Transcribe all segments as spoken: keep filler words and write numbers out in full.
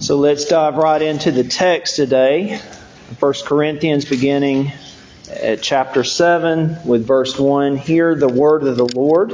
So let's dive right into the text today. First Corinthians beginning at chapter seven with verse one. Hear the word of the Lord.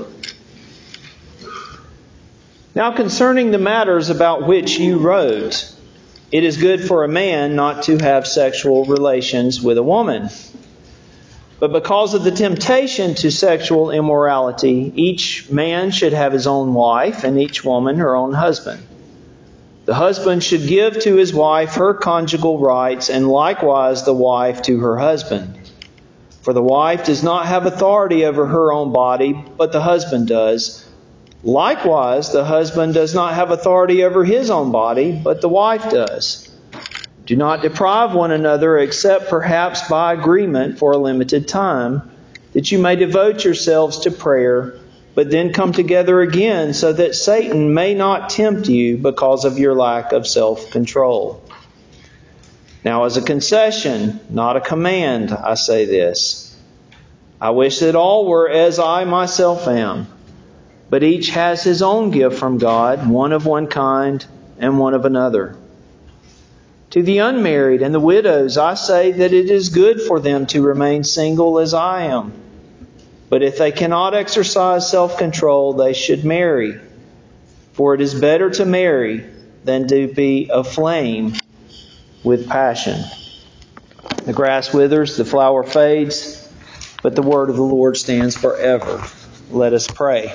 Now concerning the matters about which you wrote, it is good for a man not to have sexual relations with a woman. But because of the temptation to sexual immorality, each man should have his own wife, and each woman her own husband. The husband should give to his wife her conjugal rights, and likewise the wife to her husband. For the wife does not have authority over her own body, but the husband does. Likewise, the husband does not have authority over his own body, but the wife does. Do not deprive one another, except perhaps by agreement for a limited time, that you may devote yourselves to prayer, but then come together again, so that Satan may not tempt you because of your lack of self-control. Now, as a concession, not a command, I say this. I wish that all were as I myself am. But each has his own gift from God, one of one kind and one of another. To the unmarried and the widows, I say that it is good for them to remain single as I am. But if they cannot exercise self-control, they should marry. For it is better to marry than to be aflame with passion. The grass withers, the flower fades, but the word of the Lord stands forever. Let us pray.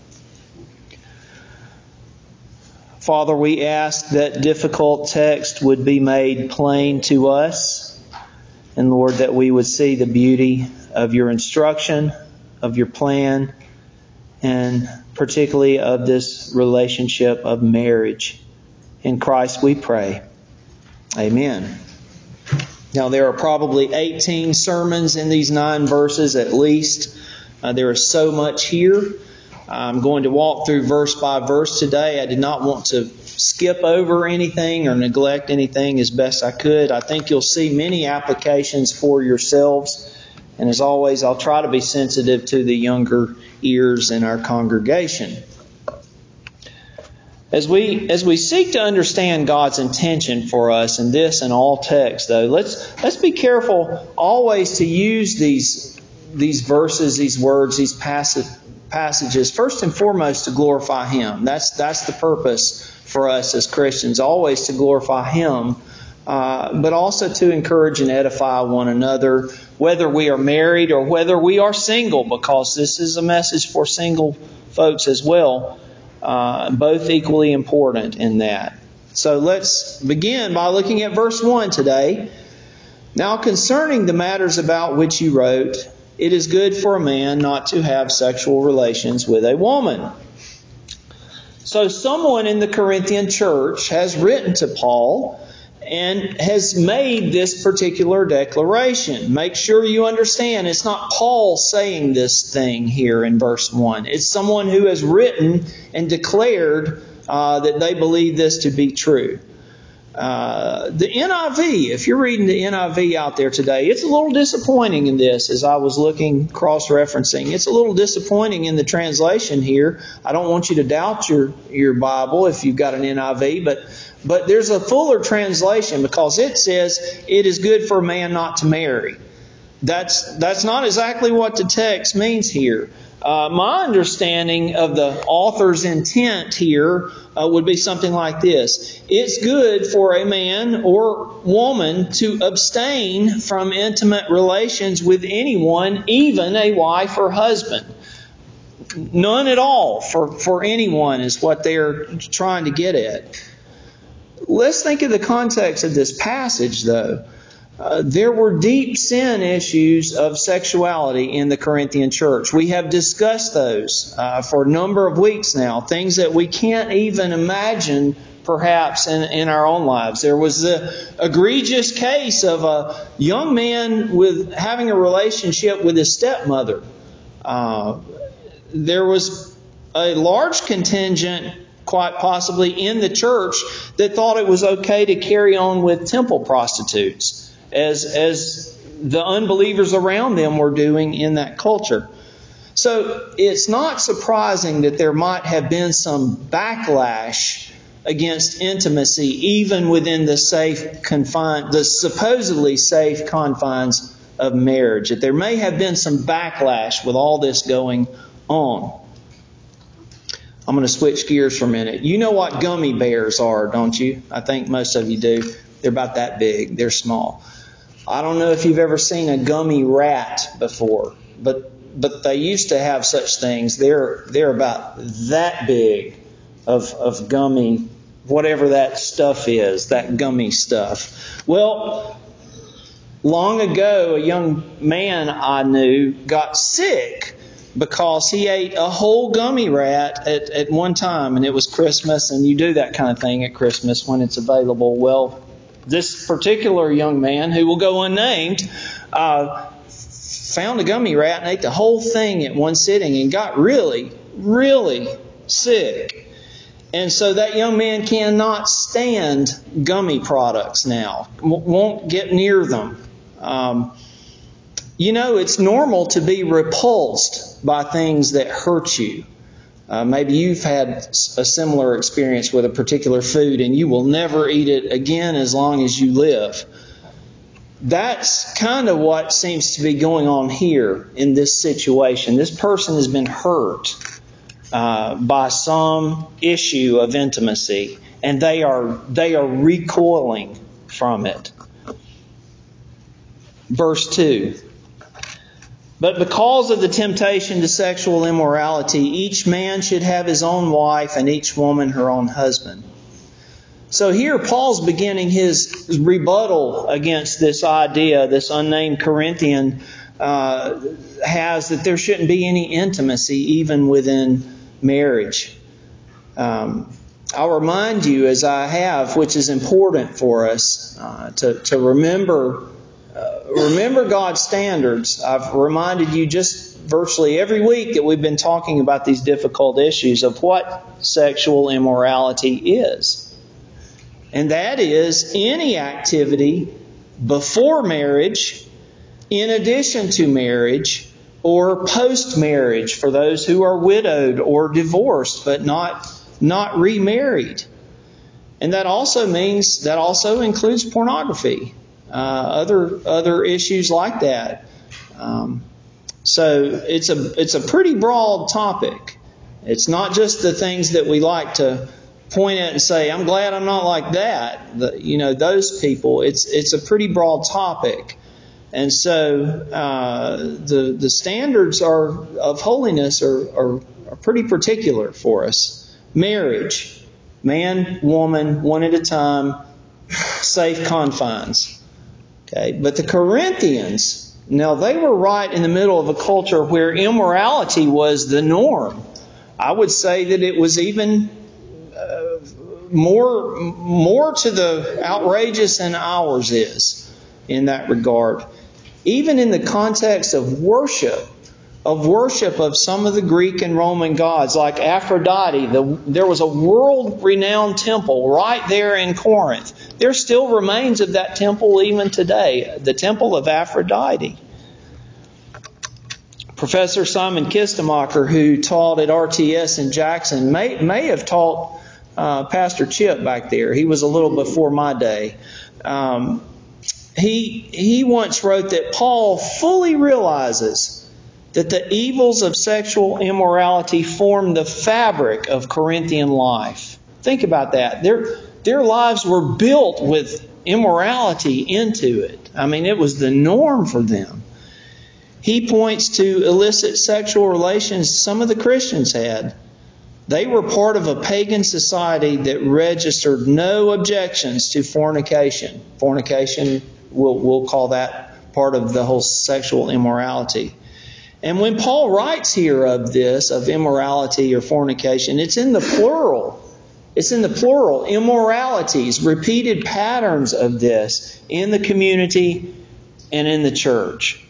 Father, we ask that difficult text would be made plain to us. And Lord, that we would see the beauty of your instruction, of your plan, and particularly of this relationship of marriage. In Christ we pray. Amen. Now, there are probably eighteen sermons in these nine verses at least. Uh, there is so much here. I'm going to walk through verse by verse today. I did not want to skip over anything or neglect anything as best I could. I think you'll see many applications for yourselves. And as always, I'll try to be sensitive to the younger ears in our congregation. As we as we seek to understand God's intention for us in this and all texts, though, let's let's be careful always to use these these verses, these words, these passages. passages, first and foremost, to glorify Him. That's that's the purpose for us as Christians, always to glorify Him, uh, but also to encourage and edify one another, whether we are married or whether we are single, because this is a message for single folks as well, uh, both equally important in that. So let's begin by looking at verse one today. Now concerning the matters about which you wrote, it is good for a man not to have sexual relations with a woman. So someone in the Corinthian church has written to Paul and has made this particular declaration. Make sure you understand, it's not Paul saying this thing here in verse one. It's someone who has written and declared uh, that they believe this to be true. Uh, the N I V, if you're reading the N I V out there today, it's a little disappointing in this as I was looking, cross-referencing. It's a little disappointing in the translation here. I don't want you to doubt your, your Bible if you've got an N I V, but, but there's a fuller translation because it says it is good for a man not to marry. That's, that's not exactly what the text means here. Uh, my understanding of the author's intent here uh, would be something like this. It's good for a man or woman to abstain from intimate relations with anyone, even a wife or husband. None at all for, for anyone is what they're trying to get at. Let's think of the context of this passage, though. Uh, there were deep sin issues of sexuality in the Corinthian church. We have discussed those uh, for a number of weeks now. Things that we can't even imagine perhaps in, in our own lives. There was the egregious case of a young man with having a relationship with his stepmother. Uh, there was a large contingent, quite possibly in the church, that thought it was okay to carry on with temple prostitutes, as as the unbelievers around them were doing in that culture. So it's not surprising that there might have been some backlash against intimacy, even within the safe confine, the supposedly safe confines of marriage. That there may have been some backlash with all this going on. I'm going to switch gears for a minute. You know what gummy bears are, don't you? I think most of you do. They're about that big. They're small. I don't know if you've ever seen a gummy rat before, but but they used to have such things. They're they're about that big of of gummy, whatever that stuff is, that gummy stuff. Well, long ago, a young man I knew got sick because he ate a whole gummy rat at, at one time, and it was Christmas, and you do that kind of thing at Christmas when it's available. Well, this particular young man, who will go unnamed, uh, found a gummy rat and ate the whole thing at one sitting and got really, really sick. And so that young man cannot stand gummy products now, won't get near them. Um, you know, it's normal to be repulsed by things that hurt you. Uh, maybe you've had a similar experience with a particular food and you will never eat it again as long as you live. That's kind of what seems to be going on here in this situation. This person has been hurt uh, by some issue of intimacy, and they are they are recoiling from it. Verse two. But because of the temptation to sexual immorality, each man should have his own wife and each woman her own husband. So here Paul's beginning his rebuttal against this idea, this unnamed Corinthian uh, has, that there shouldn't be any intimacy even within marriage. Um, I'll remind you, as I have, which is important for us, uh, to, to remember uh, remember God's standards. I've reminded you just virtually every week that we've been talking about these difficult issues of what sexual immorality is. And that is any activity before marriage, in addition to marriage, or post-marriage for those who are widowed or divorced but not not remarried. And that also means, that also includes pornography, uh, other other issues like that. Um, so it's a it's a pretty broad topic. It's not just the things that we like to point at and say, I'm glad I'm not like that. The, you know, those people. It's it's a pretty broad topic. And so uh, the the standards are of holiness are, are, are pretty particular for us. Marriage, man, woman, one at a time, safe confines. Okay, but the Corinthians, now they were right in the middle of a culture where immorality was the norm. I would say that it was even uh, more more to the outrageous than ours is in that regard. Even in the context of worship, of worship of some of the Greek and Roman gods, like Aphrodite. The, there was a world-renowned temple right there in Corinth. There still remains of that temple even today, the temple of Aphrodite. Professor Simon Kistemacher, who taught at R T S in Jackson, may, may have taught uh, Pastor Chip back there. He was a little before my day. Um, he, he once wrote that Paul fully realizes that the evils of sexual immorality form the fabric of Corinthian life. Think about that. Their, their lives were built with immorality into it. I mean, it was the norm for them. He points to illicit sexual relations some of the Christians had. They were part of a pagan society that registered no objections to fornication. Fornication, we'll, we'll call that part of the whole sexual immorality. And when Paul writes here of this, of immorality or fornication, it's in the plural. It's in the plural. Immoralities, repeated patterns of this in the community and in the church.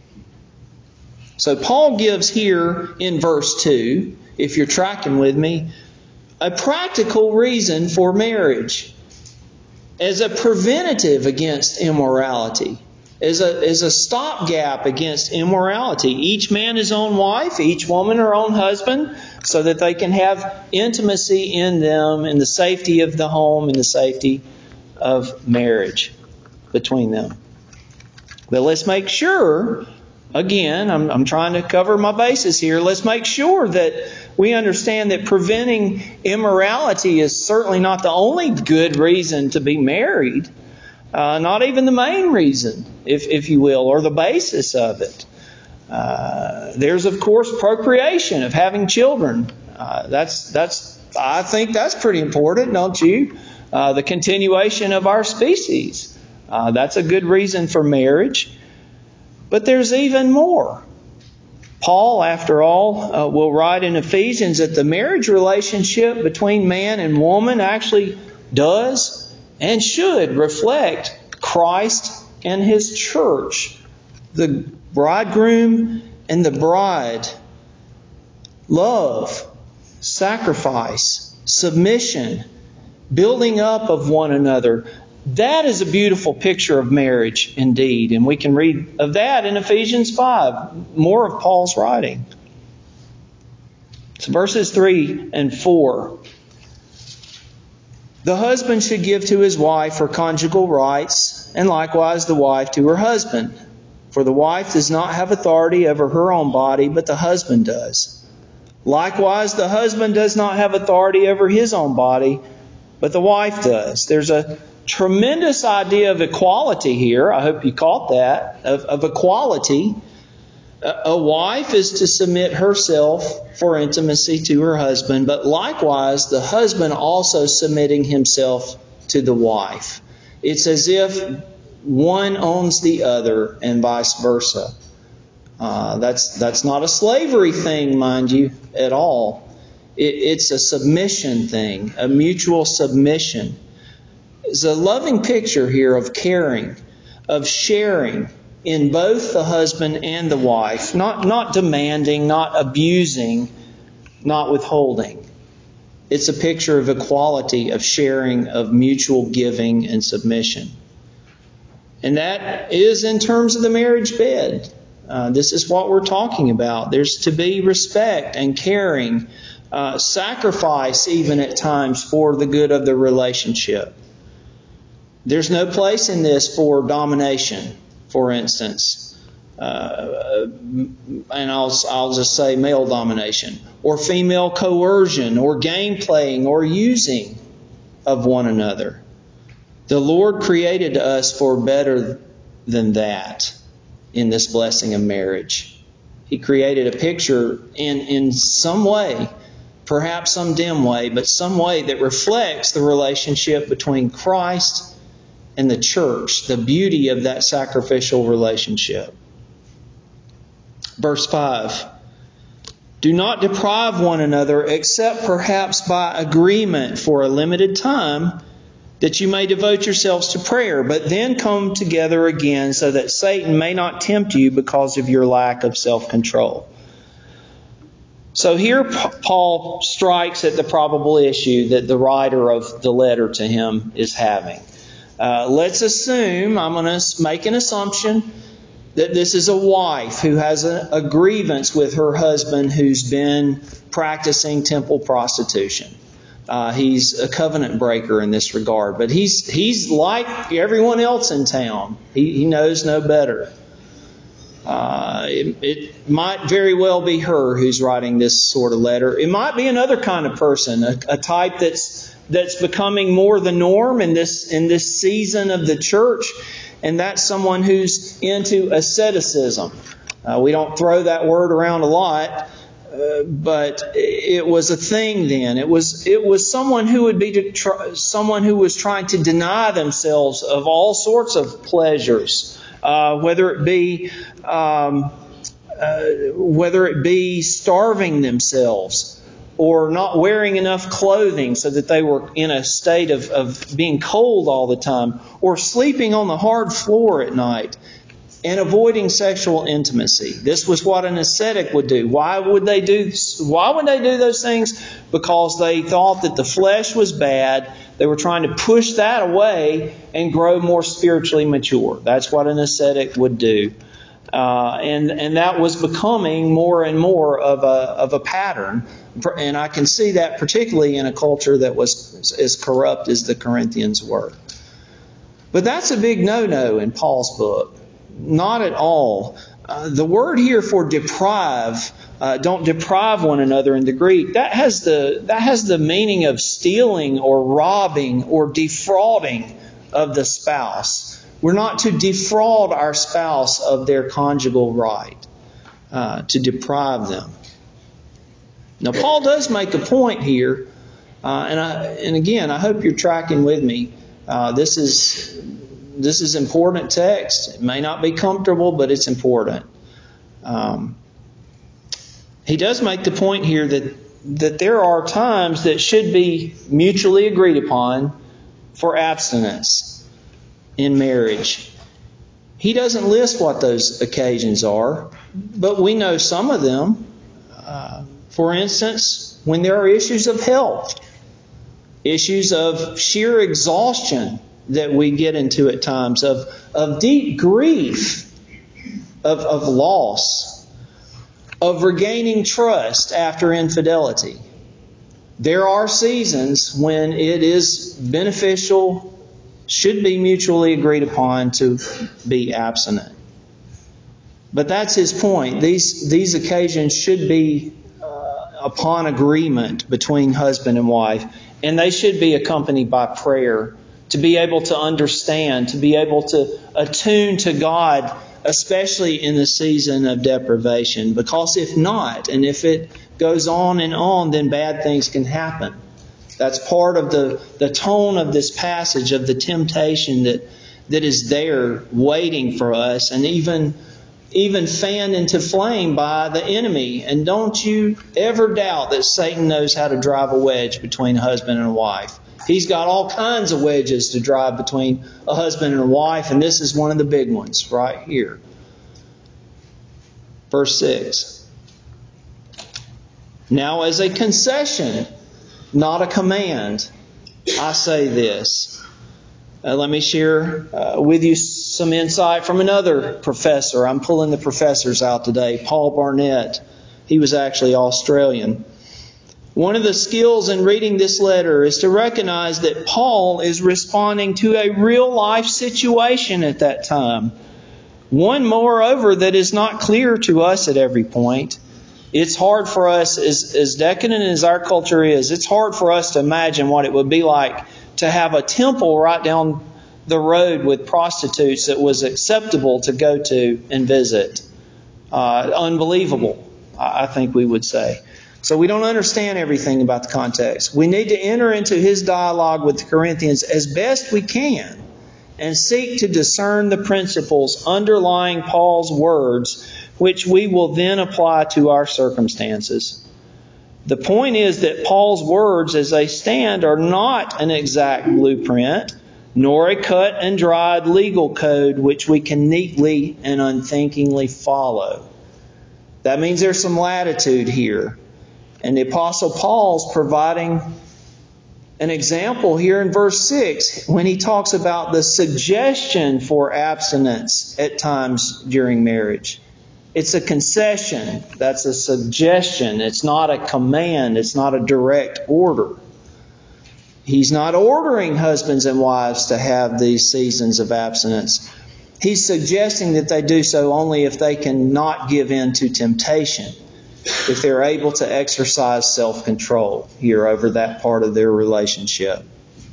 So Paul gives here in verse two, if you're tracking with me, a practical reason for marriage as a preventative against immorality. is a, is a stopgap against immorality. Each man his own wife, each woman her own husband, so that they can have intimacy in them, in the safety of the home, in the safety of marriage between them. But let's make sure, again, I'm, I'm trying to cover my bases here, let's make sure that we understand that preventing immorality is certainly not the only good reason to be married. Uh, not even the main reason, if, if you will, or the basis of it. Uh, there's, of course, procreation, of having children. Uh, that's, that's, I think that's pretty important, don't you? Uh, the continuation of our species. Uh, that's a good reason for marriage. But there's even more. Paul, after all, uh, will write in Ephesians that the marriage relationship between man and woman actually does and should reflect Christ and His church, the bridegroom and the bride. Love, sacrifice, submission, building up of one another. That is a beautiful picture of marriage indeed. And we can read of that in Ephesians five, more of Paul's writing. So verses three and four. The husband should give to his wife her conjugal rights, and likewise the wife to her husband. For the wife does not have authority over her own body, but the husband does. Likewise, the husband does not have authority over his own body, but the wife does. There's a tremendous idea of equality here. I hope you caught that, of, of equality. A wife is to submit herself for intimacy to her husband, but likewise the husband also submitting himself to the wife. It's as if one owns the other and vice versa. Uh, that's that's not a slavery thing, mind you, at all. It, it's a submission thing, a mutual submission. It's a loving picture here of caring, of sharing in both the husband and the wife. Not, not demanding, not abusing, not withholding. It's a picture of equality, of sharing, of mutual giving and submission. And that is in terms of the marriage bed. Uh, this is what we're talking about. There's to be respect and caring, uh, sacrifice even at times for the good of the relationship. There's no place in this for domination, for instance. Uh, and I'll, I'll just say male domination, or female coercion, or game playing, or using of one another. The Lord created us for better than that in this blessing of marriage. He created a picture in, in some way, perhaps some dim way, but some way that reflects the relationship between Christ and the church, the beauty of that sacrificial relationship. Verse five. Do not deprive one another except perhaps by agreement for a limited time, that you may devote yourselves to prayer, but then come together again so that Satan may not tempt you because of your lack of self-control. So here Paul strikes at the probable issue that the writer of the letter to him is having. Uh, let's assume, I'm going to make an assumption, that this is a wife who has a, a grievance with her husband who's been practicing temple prostitution. Uh, he's a covenant breaker in this regard, but he's he's like everyone else in town. He, he knows no better. Uh, it, it might very well be her who's writing this sort of letter. It might be another kind of person, a, a type that's that's becoming more the norm in this in this season of the church, and that's someone who's into asceticism. Uh, we don't throw that word around a lot, uh, but it was a thing then. It was it was someone who would be to try, someone who was trying to deny themselves of all sorts of pleasures, uh, whether it be um, uh, whether it be starving themselves, or not wearing enough clothing so that they were in a state of, of being cold all the time, or sleeping on the hard floor at night, and avoiding sexual intimacy. This was what an ascetic would do. Why would they do Why would they do those things? Because they thought that the flesh was bad, They were trying to push that away and grow more spiritually mature. That's what an ascetic would do. Uh, and and that was becoming more and more of a of a pattern. And I can see that particularly in a culture that was as corrupt as the Corinthians were. But that's a big no-no in Paul's book. Not at all. Uh, the word here for deprive, uh, don't deprive one another in the Greek, that has the that has the meaning of stealing or robbing or defrauding of the spouse. We're not to defraud our spouse of their conjugal right, uh, to deprive them. Now, Paul does make a point here, uh, and I, and again, I hope you're tracking with me. Uh, this is this is important text. It may not be comfortable, but it's important. Um, he does make the point here that that there are times that should be mutually agreed upon for abstinence in marriage. He doesn't list what those occasions are, but we know some of them. Uh, for instance, when there are issues of health, issues of sheer exhaustion that we get into at times, of, of deep grief, of, of loss, of regaining trust after infidelity. There are seasons when it is beneficial, should be mutually agreed upon to be abstinent. But that's his point. These, these occasions should be uh, upon agreement between husband and wife. And they should be accompanied by prayer to be able to understand, to be able to attune to God, especially in the season of deprivation. Because if not, and if it goes on and on, then bad things can happen. That's part of the, the tone of this passage, of the temptation that, that is there waiting for us, and even even fanned into flame by the enemy. And don't you ever doubt that Satan knows how to drive a wedge between a husband and a wife. He's got all kinds of wedges to drive between a husband and a wife, and this is one of the big ones right here. Verse six. Now as a concession, not a command, I say this. Uh, let me share uh, with you some insight from another professor. I'm pulling the professors out today. Paul Barnett. He was actually Australian. One of the skills in reading this letter is to recognize that Paul is responding to a real life situation at that time. One, moreover, that is not clear to us at every point. It's hard for us, as, as decadent as our culture is, it's hard for us to imagine what it would be like to have a temple right down the road with prostitutes that was acceptable to go to and visit. Uh, unbelievable, I think we would say. So we don't understand everything about the context. We need to enter into his dialogue with the Corinthians as best we can and seek to discern the principles underlying Paul's words, which we will then apply to our circumstances. The point is that Paul's words as they stand are not an exact blueprint, nor a cut and dried legal code which we can neatly and unthinkingly follow. That means there's some latitude here. And the Apostle Paul's providing an example here in verse six when he talks about the suggestion for abstinence at times during marriage. It's a concession. That's a suggestion. It's not a command. It's not a direct order. He's not ordering husbands and wives to have these seasons of abstinence. He's suggesting that they do so only if they can not give in to temptation, if they're able to exercise self-control here over that part of their relationship.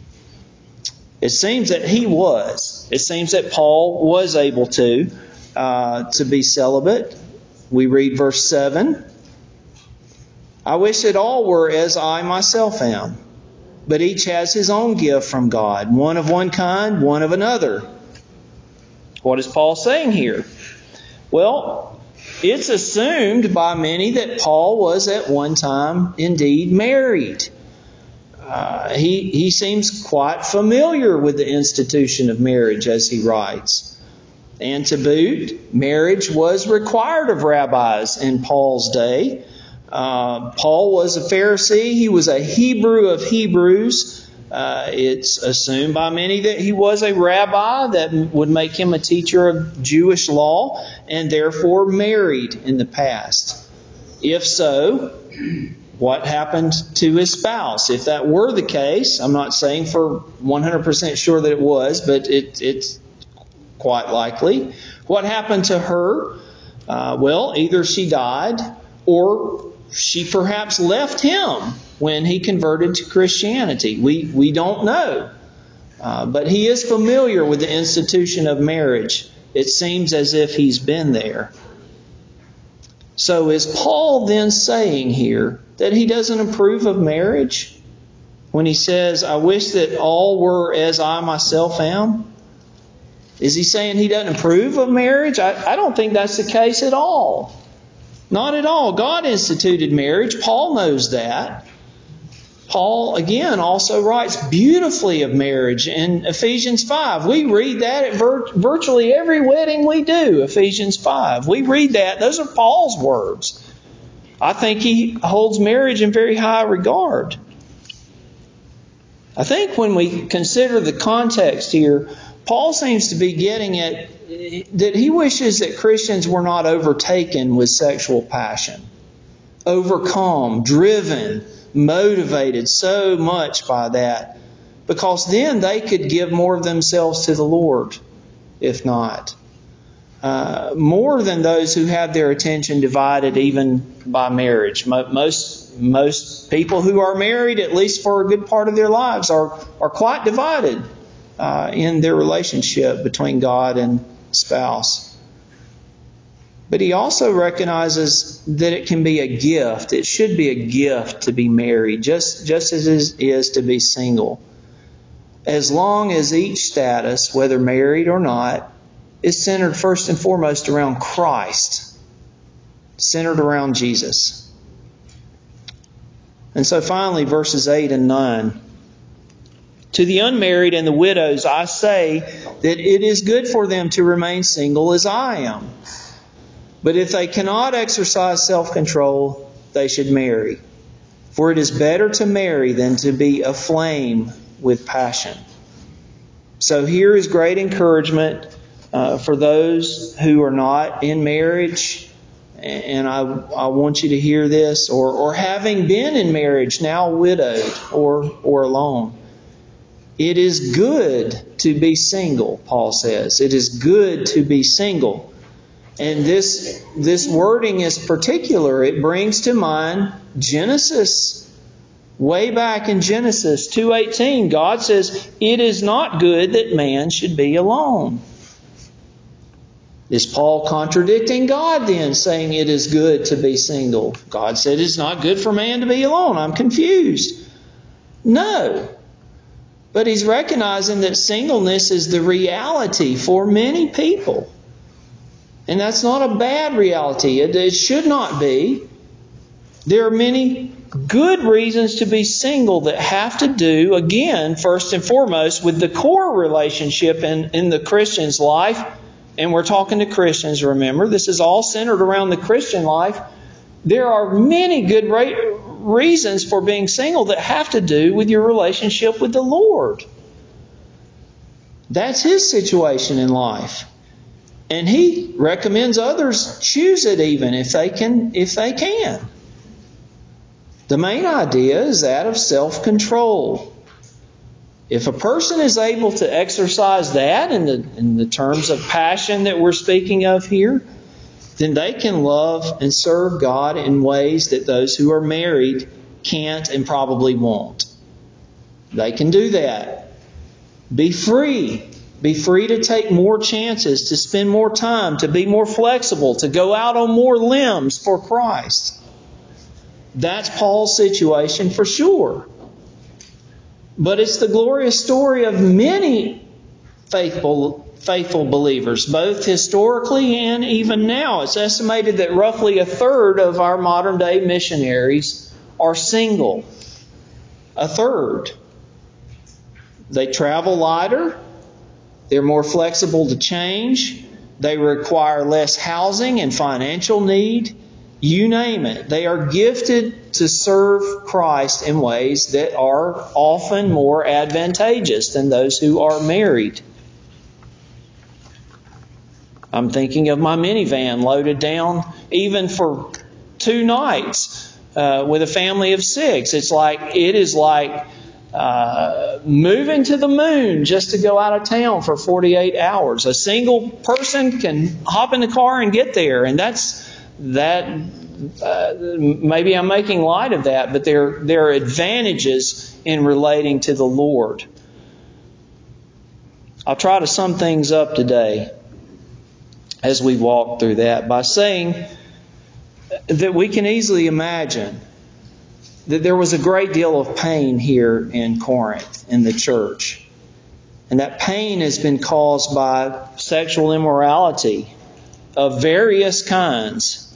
It seems that he was. It seems that Paul was able to. Uh, to be celibate. We read verse seven. I wish that all were as I myself am, but each has his own gift from God, one of one kind, one of another. What is Paul saying here? Well, it's assumed by many that Paul was at one time indeed married. Uh, he, he seems quite familiar with the institution of marriage as he writes. And to boot, marriage was required of rabbis in Paul's day. Uh, Paul was a Pharisee. He was a Hebrew of Hebrews. Uh, it's assumed by many that he was a rabbi that would make him a teacher of Jewish law and therefore married in the past. If so, what happened to his spouse? If that were the case, I'm not saying for one hundred percent sure that it was, but it, it's quite likely. What happened to her? Uh, well, either she died or she perhaps left him when he converted to Christianity. We, we don't know. Uh, but he is familiar with the institution of marriage. It seems as if he's been there. So is Paul then saying here that he doesn't approve of marriage when he says, I wish that all were as I myself am? Is he saying he doesn't approve of marriage? I, I don't think that's the case at all. Not at all. God instituted marriage. Paul knows that. Paul, again, also writes beautifully of marriage in Ephesians five. We read that at vir- virtually every wedding we do, Ephesians five. We read that. Those are Paul's words. I think he holds marriage in very high regard. I think when we consider the context here, Paul seems to be getting at that he wishes that Christians were not overtaken with sexual passion, overcome, driven, motivated so much by that, because then they could give more of themselves to the Lord, if not. Uh, more than those who have their attention divided even by marriage. Most, most people who are married, at least for a good part of their lives, are, are quite divided uh, in their relationship between God and spouse. But he also recognizes that it can be a gift. It should be a gift to be married, just, just as it is to be single. As long as each status, whether married or not, is centered first and foremost around Christ, centered around Jesus. And so finally, verses eight and nine. To the unmarried and the widows, I say that it is good for them to remain single as I am. But if they cannot exercise self-control, they should marry. For it is better to marry than to be aflame with passion. So here is great encouragement uh, for those who are not in marriage. And I, I want you to hear this. Or, or having been in marriage, now widowed or, or alone. It is good to be single, Paul says. It is good to be single. And this, this wording is particular. It brings to mind Genesis. Way back in Genesis two eighteen, God says, it is not good that man should be alone. Is Paul contradicting God then, saying it is good to be single? God said it's not good for man to be alone. I'm confused. No. But he's recognizing that singleness is the reality for many people. And that's not a bad reality. It, it should not be. There are many good reasons to be single that have to do, again, first and foremost, with the core relationship in, in the Christian's life. And we're talking to Christians, remember. This is all centered around the Christian life. There are many good ra- reasons for being single that have to do with your relationship with the Lord. That's His situation in life. And He recommends others choose it even if they can, if they can. The main idea is that of self-control. If a person is able to exercise that in the, in the terms of passion that we're speaking of here, then they can love and serve God in ways that those who are married can't and probably won't. They can do that. Be free. Be free to take more chances, to spend more time, to be more flexible, to go out on more limbs for Christ. That's Paul's situation for sure. But it's the glorious story of many faithful faithful believers, both historically and even now. It's estimated that roughly a third of our modern day missionaries are single. A third. They travel lighter. They're more flexible to change. They require less housing and financial need. You name it. They are gifted to serve Christ in ways that are often more advantageous than those who are married. I'm thinking of my minivan loaded down even for two nights uh, with a family of six. It's like, it is like uh, moving to the moon just to go out of town for forty-eight hours. A single person can hop in the car and get there, and that's that. Uh, maybe I'm making light of that, but there there are advantages in relating to the Lord. I'll try to sum things up today as we walk through that by saying that we can easily imagine that there was a great deal of pain here in Corinth, in the church. And that pain has been caused by sexual immorality of various kinds.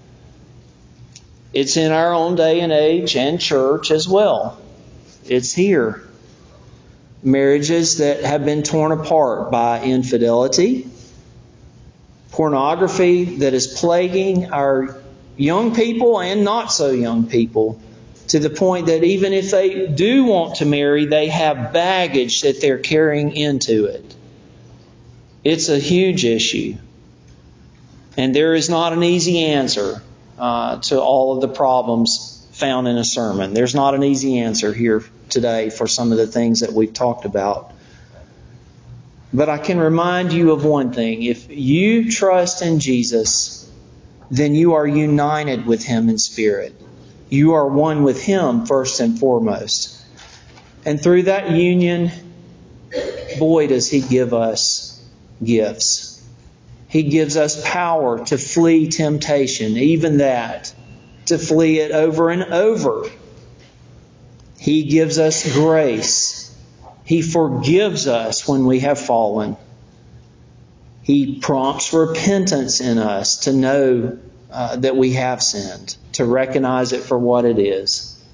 It's in our own day and age and church as well. It's here. Marriages that have been torn apart by infidelity, pornography that is plaguing our young people and not so young people, to the point that even if they do want to marry, they have baggage that they're carrying into it. It's a huge issue. And there is not an easy answer uh, to all of the problems found in a sermon. There's not an easy answer here today for some of the things that we've talked about. But I can remind you of one thing. If you trust in Jesus, then you are united with Him in spirit. You are one with Him first and foremost. And through that union, boy, does He give us gifts. He gives us power to flee temptation, even that, to flee it over and over. He gives us grace. He forgives us when we have fallen. He prompts repentance in us to know uh, that we have sinned, to recognize it for what it is.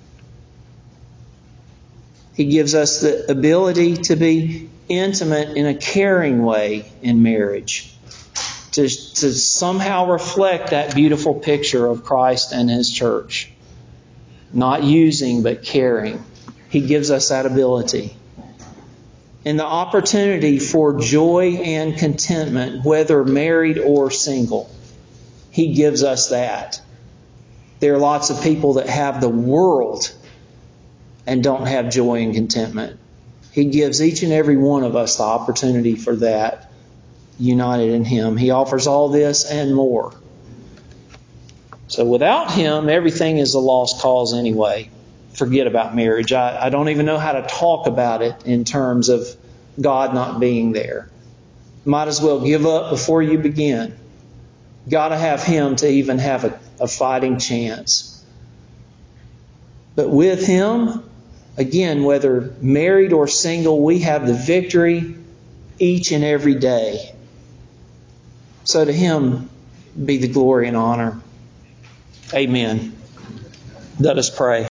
He gives us the ability to be intimate in a caring way in marriage, to, to somehow reflect that beautiful picture of Christ and His church. Not using, but caring. He gives us that ability. And the opportunity for joy and contentment, whether married or single. He gives us that. There are lots of people that have the world and don't have joy and contentment. He gives each and every one of us the opportunity for that, united in Him. He offers all this and more. So without Him, everything is a lost cause anyway. Forget about marriage. I, I don't even know how to talk about it in terms of God not being there. Might as well give up before you begin. Got to have Him to even have a, a fighting chance. But with Him, again, whether married or single, we have the victory each and every day. So to Him be the glory and honor. Amen. Let us pray.